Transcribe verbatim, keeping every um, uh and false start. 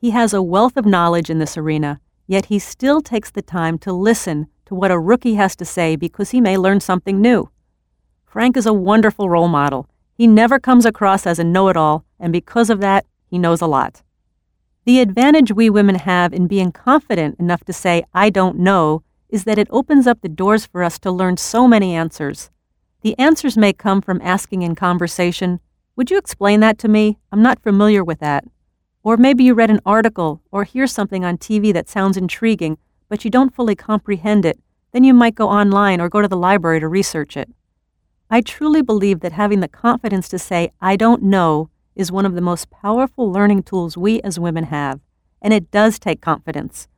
He has a wealth of knowledge in this arena, yet he still takes the time to listen to what a rookie has to say because he may learn something new. Frank is a wonderful role model. He never comes across as a know-it-all, and because of that, he knows a lot. The advantage we women have in being confident enough to say, "I don't know," is that it opens up the doors for us to learn so many answers. The answers may come from asking in conversation, "Would you explain that to me? I'm not familiar with that." Or maybe you read an article or hear something on T V that sounds intriguing, but you don't fully comprehend it. Then you might go online or go to the library to research it. I truly believe that having the confidence to say, "I don't know," is one of the most powerful learning tools we as women have, and it does take confidence.